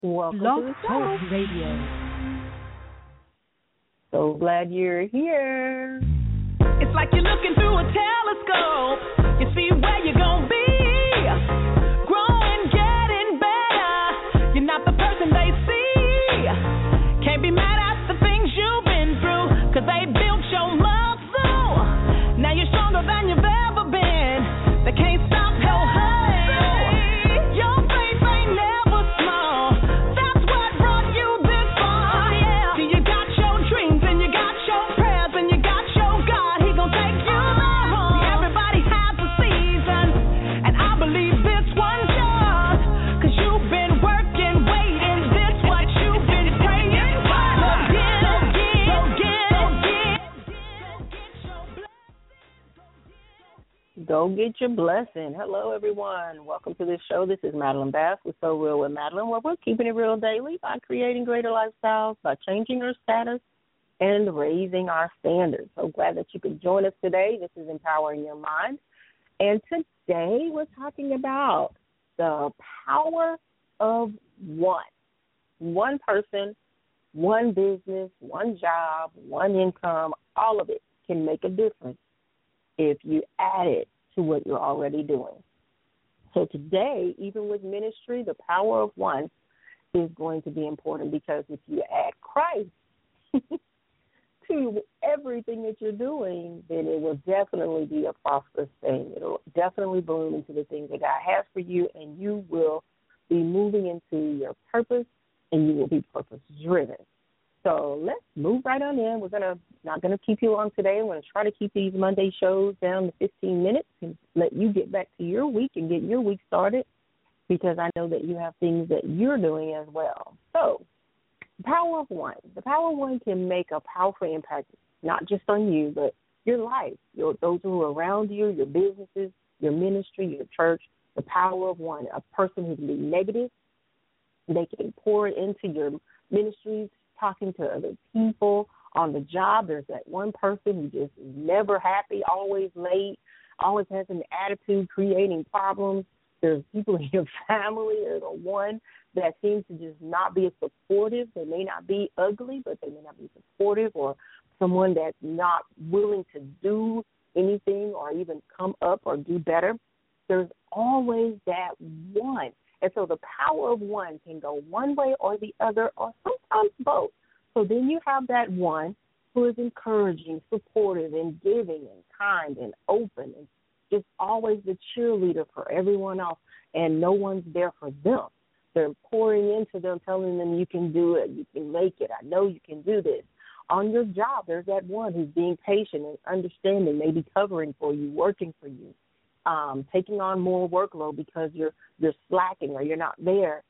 Welcome to Blog the Talk show. Radio. So glad you're here. It's like you're looking through a telescope. You see where you're gonna be. Growing, getting better. You're not the person they see. Can't be mad at the things you've been through, 'cause they built your muscle. Now you're stronger than you've ever been. They can't stop your hustle. Your faith ain't never small. That's what brought you this far. Yeah. See, you got your dreams and you got your prayers and you got your God. He gon' take you there. See, everybody has a season, and I believe this one's yours, 'cause you've been working, waiting. This what you've been praying for. Go get your blessing. Hello, everyone. Welcome to this show. This is Madeline Bass with So Real with Madeline, where we're keeping it real daily by creating greater lifestyles, by changing our status, and raising our standards. So glad that you could join us today. This is Empowering Your Mind. And today we're talking about the power of one. One person, one business, one job, one income, all of it can make a difference if you add it to what you're already doing. So today, even with ministry, the power of one is going to be important, because if you add Christ to everything that you're doing, then it will definitely be a prosperous thing. It will definitely bloom into the things that God has for you, and you will be moving into your purpose, and you will be purpose-driven. So let's move right on in. We're not going to keep you long today. I'm going to try to keep these Monday shows down to 15 minutes and let you get back to your week and get your week started, because I know that you have things that you're doing as well. So the power of one. The power of one can make a powerful impact, not just on you, but your life, those who are around you, your businesses, your ministry, your church. The power of one. A person who can be negative, they can pour it into your ministries, talking to other people on the job. There's that one person who just is never happy, always late, always has an attitude, creating problems. There's people in your family. There's a one that seems to just not be as supportive. They may not be ugly, but they may not be supportive, or someone that's not willing to do anything or even come up or do better. There's always that one. And so the power of one can go one way or the other, or sometimes both. So then you have that one who is encouraging, supportive, and giving, and kind, and open, and just always the cheerleader for everyone else, and no one's there for them. They're pouring into them, telling them you can do it, you can make it, I know you can do this. On your job, there's that one who's being patient and understanding, maybe covering for you, working for you. Taking on more workload because you're slacking or you're not there.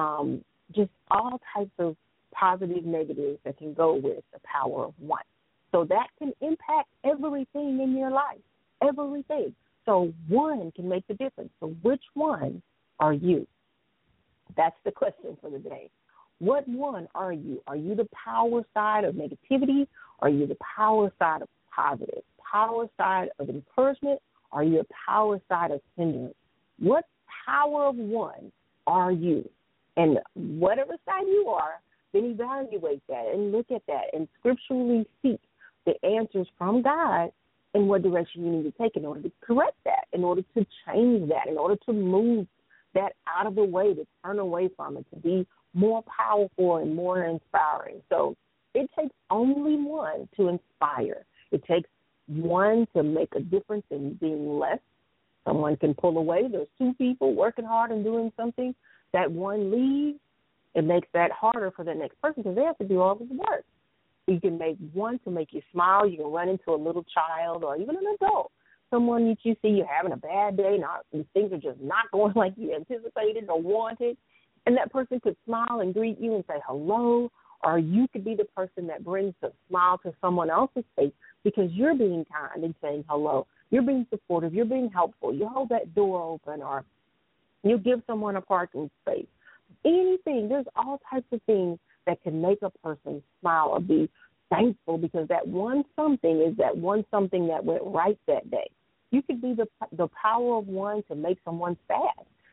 Just all types of positive, negatives that can go with the power of one. So that can impact everything in your life, everything. So one can make the difference. So which one are you? That's the question for the day. What one are you? Are you the power side of negativity? Are you the power side of positive? Power side of encouragement? Are you a power side of hindrance? What power of one are you? And whatever side you are, then evaluate that and look at that and scripturally seek the answers from God in what direction you need to take in order to correct that, in order to change that, in order to move that out of the way, to turn away from it, to be more powerful and more inspiring. So it takes only one to inspire. It takes one to make a difference in being less. Someone can pull away. There's two people working hard and doing something. That one leaves. It makes that harder for the next person, because they have to do all this work. You can make one to make you smile. You can run into a little child or even an adult, someone that you see you're having a bad day, things are just not going like you anticipated or wanted, and that person could smile and greet you and say hello, or you could be the person that brings the smile to someone else's face because you're being kind and saying hello. You're being supportive. You're being helpful. You hold that door open, or you give someone a parking space. Anything. There's all types of things that can make a person smile or be thankful, because that one something is that one something that went right that day. You could be the power of one to make someone sad.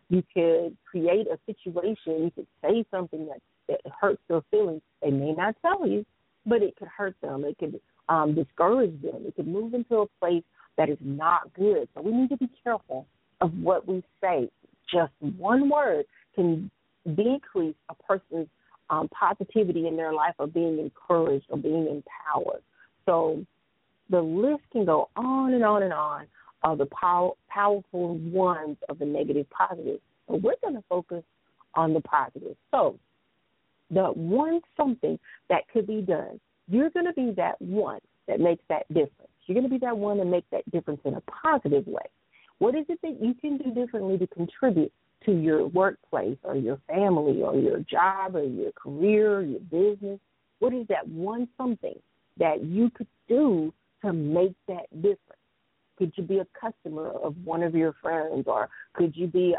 You could create a situation. You could say something that hurts their feelings. They may not tell you, but it could hurt them. It could discourage them. It could move into a place that is not good. So we need to be careful of what we say. Just one word can decrease a person's positivity in their life, or being encouraged or being empowered. So the list can go on and on and on of the powerful ones of the negative positives. But we're going to focus on the positives. So the one something that could be done, you're going to be that one that makes that difference. You're going to be that one that makes that difference in a positive way. What is it that you can do differently to contribute to your workplace or your family or your job or your career or your business? What is that one something that you could do to make that difference? Could you be a customer of one of your friends, or could you be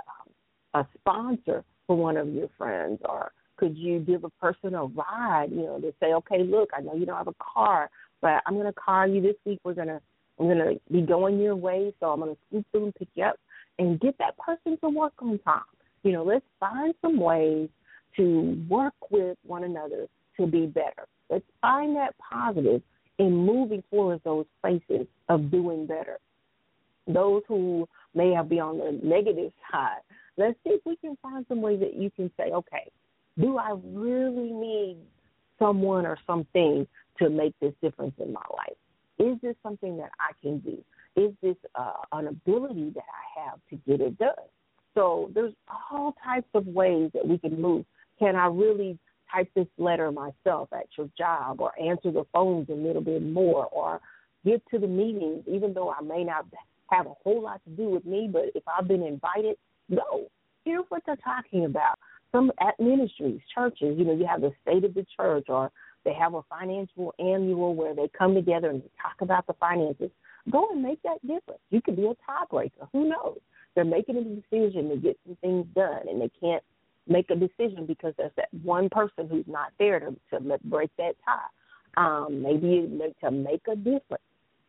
a sponsor for one of your friends, or could you give a person a ride, to say, okay, look, I know you don't have a car, but I'm going to car you this week. I'm going to be going your way, so I'm going to scoop through and pick you up and get that person to work on time. Let's find some ways to work with one another to be better. Let's find that positive in moving towards those places of doing better. Those who may have been on the negative side, let's see if we can find some way that you can say, okay, do I really need someone or something to make this difference in my life? Is this something that I can do? Is this an ability that I have to get it done? So there's all types of ways that we can move. Can I really type this letter myself at your job, or answer the phones a little bit more, or get to the meetings, even though I may not have a whole lot to do with me, but if I've been invited, go. Hear what they're talking about. Some at ministries, churches, you have the state of the church, or they have a financial annual where they come together and they talk about the finances. Go and make that difference. You could be a tiebreaker. Who knows? They're making a decision to get some things done, and they can't make a decision because there's that one person who's not there to break that tie. Maybe to make a difference.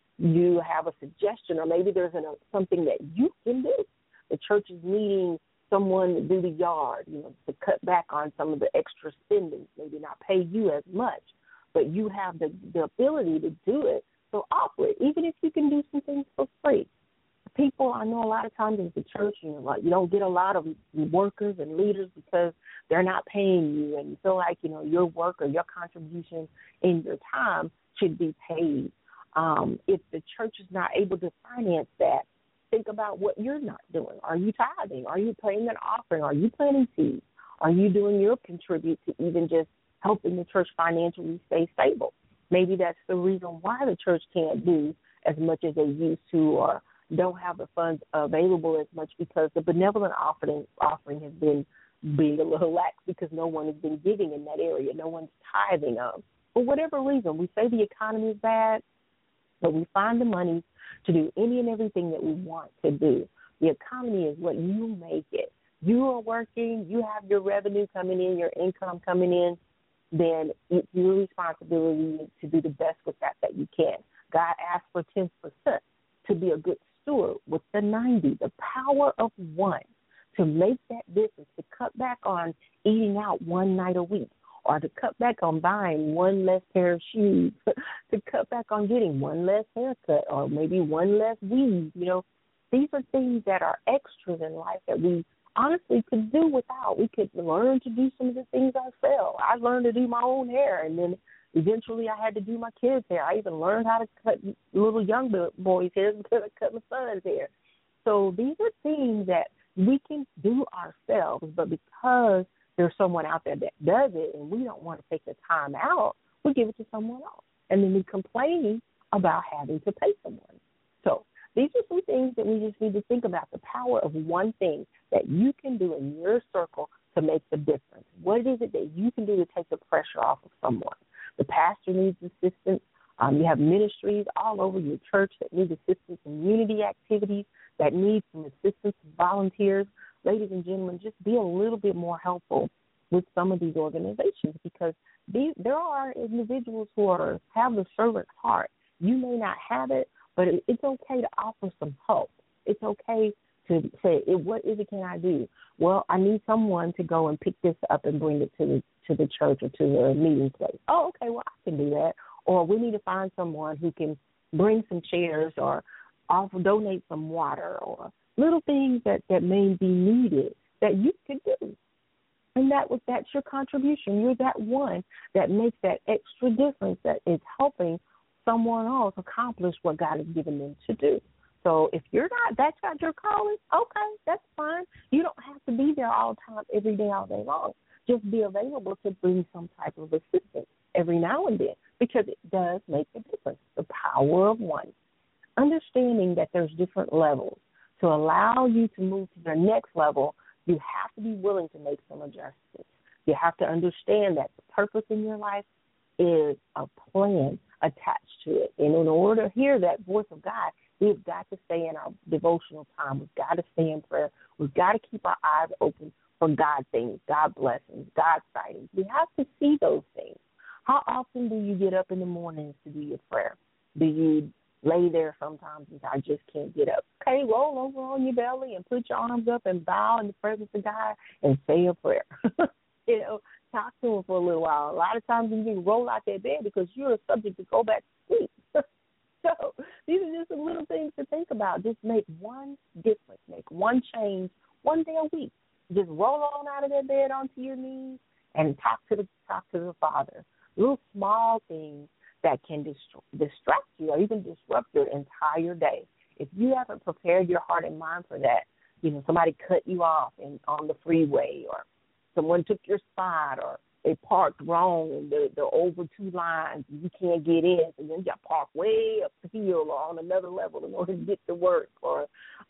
You have a suggestion, or maybe there's something that you can do. The church is needing someone to do the yard, to cut back on some of the extra spending, maybe not pay you as much, but you have the ability to do it, so offer it, even if you can do some things for free. People, I know a lot of times in the church, you don't get a lot of workers and leaders because they're not paying you, and you feel like, your work or your contribution in your time should be paid. If the church is not able to finance that, think about what you're not doing. Are you tithing? Are you paying an offering? Are you planting seeds? Are you doing your contribute to even just helping the church financially stay stable? Maybe that's the reason why the church can't do as much as they used to, or don't have the funds available as much, because the benevolent offering has been being a little lax because no one has been giving in that area. No one's tithing them. For whatever reason, we say the economy is bad, but we find the money to do any and everything that we want to do. The economy is what you make it. You are working, you have your revenue coming in, your income coming in, then it's your responsibility to do the best with that you can. God asked for 10% to be a good steward with the 90, the power of one, to make that difference, to cut back on eating out one night a week, or to cut back on buying one less pair of shoes, to cut back on getting one less haircut, or maybe one less weave. These are things that are extras in life that we honestly could do without. We could learn to do some of the things ourselves. I learned to do my own hair, and then eventually I had to do my kids' hair. I even learned how to cut little young boys' hair because I cut my son's hair. So these are things that we can do ourselves, but because there's someone out there that does it and we don't want to take the time out, we give it to someone else. And then we complain about having to pay someone. So these are some things that we just need to think about, the power of one thing that you can do in your circle to make the difference. What is it that you can do to take the pressure off of someone? The pastor needs assistance. You have ministries all over your church that need assistance in community activities, that need some assistance from volunteers. Ladies and gentlemen, just be a little bit more helpful with some of these organizations, because there are individuals who have the servant heart. You may not have it, but it's okay to offer some help. It's okay to say, what is it can I do? Well, I need someone to go and pick this up and bring it to the church or to the meeting place. Oh, okay, well, I can do that. Or we need to find someone who can bring some chairs or donate some water or little things that may be needed that you can do. And that's your contribution. You're that one that makes that extra difference that is helping someone else accomplish what God has given them to do. So if that's not your calling, okay, that's fine. You don't have to be there all the time, every day, all day long. Just be available to bring some type of assistance every now and then, because it does make a difference. The power of one. Understanding that there's different levels. To allow you to move to your next level, you have to be willing to make some adjustments. You have to understand that the purpose in your life is a plan attached to it. And in order to hear that voice of God, we've got to stay in our devotional time. We've got to stay in prayer. We've got to keep our eyes open for God things, God blessings, God sightings. We have to see those things. How often do you get up in the mornings to do your prayer? Do you lay there sometimes and say, I just can't get up? Okay, roll over on your belly and put your arms up and bow in the presence of God and say a prayer. Talk to him for a little while. A lot of times you can roll out that bed because you're subject to go back to sleep. So these are just some little things to think about. Just make one difference. Make one change one day a week. Just roll on out of that bed onto your knees and talk to the Father. Little small things that can distract you or even disrupt your entire day. If you haven't prepared your heart and mind for that, somebody cut you off on the freeway, or someone took your spot, or they parked wrong and they're over two lines and you can't get in, so then you got to park way up the hill or on another level in order to get to work, or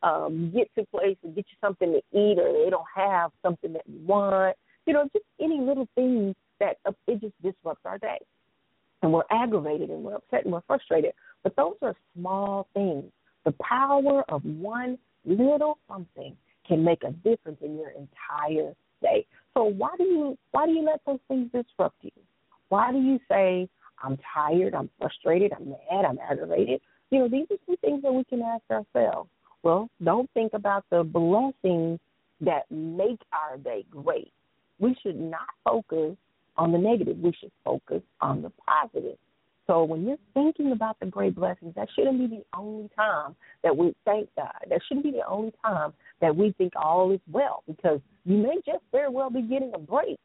get to a place and get you something to eat, or they don't have something that you want. Just any little things that it just disrupts our day. And we're aggravated and we're upset and we're frustrated. But those are small things. The power of one little something can make a difference in your entire day. So why do you let those things disrupt you? Why do you say, I'm tired, I'm frustrated, I'm mad, I'm aggravated? These are some things that we can ask ourselves. Well, don't think about the blessings that make our day great. We should not focus on the negative. We should focus on the positive. So when you're thinking about the great blessings, that shouldn't be the only time that we thank God. That shouldn't be the only time that we think all is well, because you may just very well be getting a break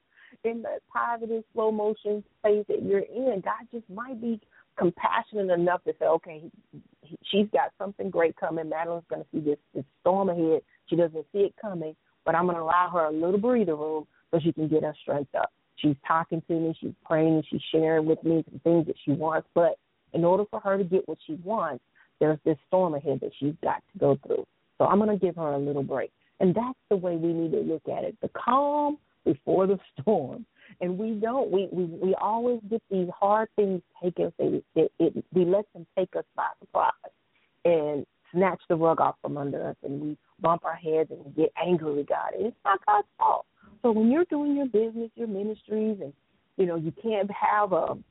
in that positive, slow motion phase that you're in. God just might be compassionate enough to say, okay, she's got something great coming. Madeline's going to see this storm ahead. She doesn't see it coming, but I'm going to allow her a little breather room so she can get her strength up. She's talking to me, she's praying, she's sharing with me some things that she wants. But in order for her to get what she wants, there's this storm ahead that she's got to go through. So I'm going to give her a little break. And that's the way we need to look at it, the calm before the storm. And we don't. We always get these hard things take us. We let them take us by surprise and snatch the rug off from under us, and we bump our heads and we get angry with God. And it's not God's fault. So when you're doing your business, your ministries, and, you can't have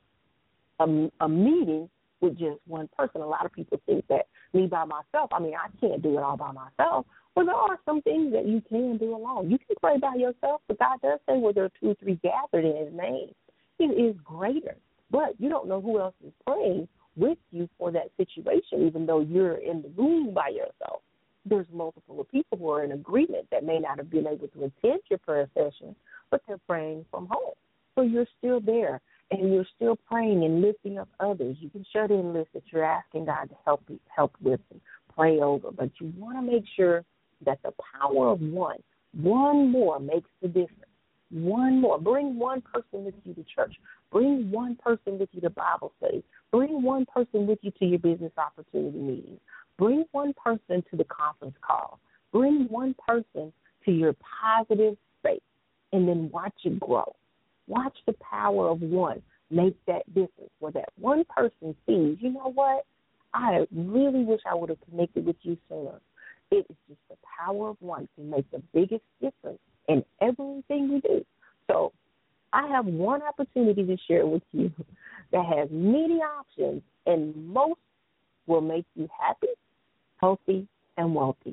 a meeting with just one person. A lot of people think that me by myself, I can't do it all by myself. Well, there are some things that you can do alone. You can pray by yourself, but God does say where there are 2 or 3 gathered in his name, it is greater. But you don't know who else is praying with you for that situation, even though you're in the room by yourself. There's multiple people who are in agreement that may not have been able to attend your prayer session, but they're praying from home. So you're still there, and you're still praying and lifting up others. You can shut in lists that you're asking God to help with and pray over, but you want to make sure that the power of one more makes the difference. One more. Bring one person with you to church. Bring one person with you to Bible study. Bring one person with you to your business opportunity meetings. Bring one person to the conference call. Bring one person to your positive space, and then watch it grow. Watch the power of one make that difference, where that one person sees, you know what, I really wish I would have connected with you sooner. It is just the power of one can make the biggest difference in everything we do. So I have one opportunity to share with you that has many options, and most will make you happy, healthy, and wealthy.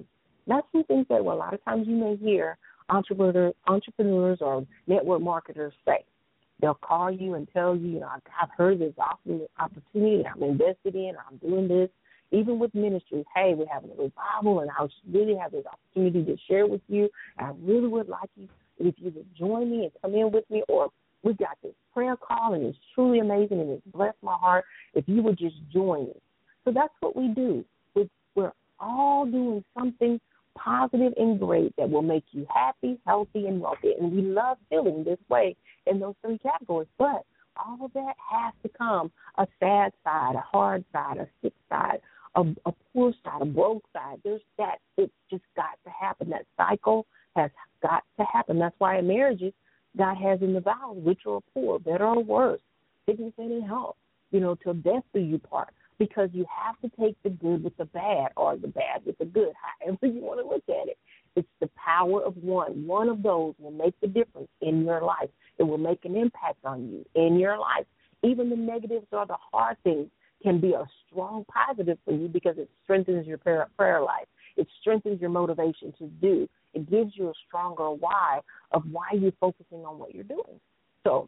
That's some things that a lot of times you may hear entrepreneurs or network marketers say. They'll call you and tell you, I've heard this awesome opportunity, I'm invested in, or I'm doing this. Even with ministries, hey, we're having a revival, and I really have this opportunity to share with you. I really would like you, if you would join me and come in with me, or we got this prayer call, and it's truly amazing, and it's blessed my heart. If you would just join me. So that's what we do. We're all doing something positive and great that will make you happy, healthy, and wealthy. And we love feeling this way in those three categories. But all of that has to come a sad side, a hard side, a sick side, a poor side, a broke side. There's that. It's just got to happen. That cycle has got to happen. That's why in marriages, God has in the vows, rich or poor, better or worse, sickness and in health, till death do you part. Because you have to take the good with the bad, or the bad with the good, however you want to look at it. It's the power of one. One of those will make the difference in your life. It will make an impact on you in your life. Even the negatives or the hard things can be a strong positive for you because it strengthens your prayer life. It strengthens your motivation to do. It gives you a stronger why of why you're focusing on what you're doing. So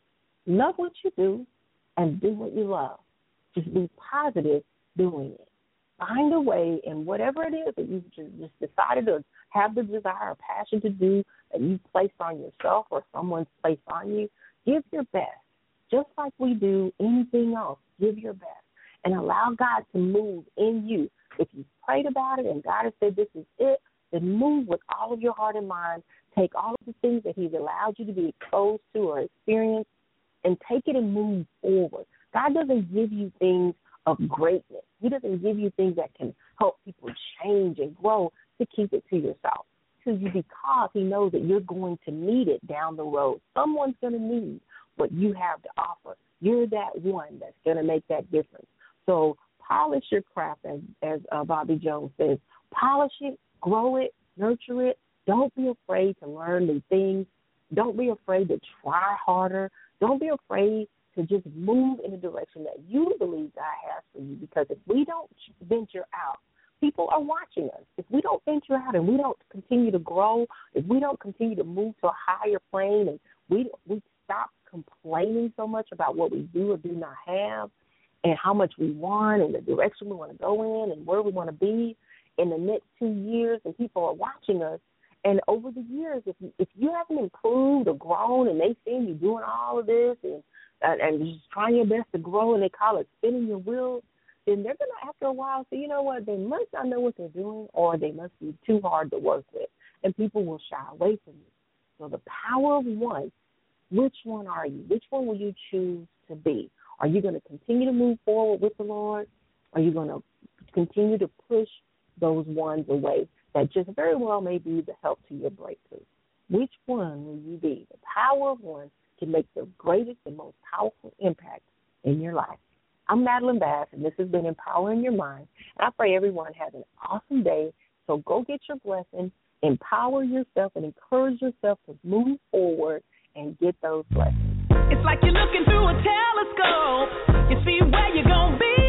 love what you do and do what you love. Just be positive doing it. Find a way in whatever it is that you just decided to have the desire or passion to do that you placed on yourself or someone's placed on you. Give your best. Just like we do anything else, give your best. And allow God to move in you. If you prayed about it and God has said this is it, then move with all of your heart and mind. Take all of the things that He's allowed you to be exposed to or experience and take it and move forward. God doesn't give you things of greatness. He doesn't give you things that can help people change and grow to keep it to yourself. Because He knows that you're going to need it down the road. Someone's going to need what you have to offer. You're that one that's going to make that difference. So polish your craft, as Bobby Jones says. Polish it, grow it, nurture it. Don't be afraid to learn new things. Don't be afraid to try harder. Don't be afraid to just move in the direction that you believe God has for you. Because if we don't venture out, people are watching us. If we don't venture out and we don't continue to grow, if we don't continue to move to a higher plane and we stop complaining so much about what we do or do not have and how much we want and the direction we want to go in and where we want to be in the next 2 years, and people are watching us. And over the years, if you haven't improved or grown and they've seen you doing all of this and just trying your best to grow, and they call it spinning your wheels, then they're going to, after a while, say, you know what, they must not know what they're doing, or they must be too hard to work with, and people will shy away from you. So the power of one, which one are you? Which one will you choose to be? Are you going to continue to move forward with the Lord? Are you going to continue to push those ones away that just very well may be the help to your breakthrough? Which one will you be? The power of one can make the greatest and most powerful impact in your life. I'm Madeline Bass, and this has been Empowering Your Mind. And I pray everyone has an awesome day. So go get your blessing, empower yourself, and encourage yourself to move forward and get those blessings. It's like you're looking through a telescope. You see where you're going to be.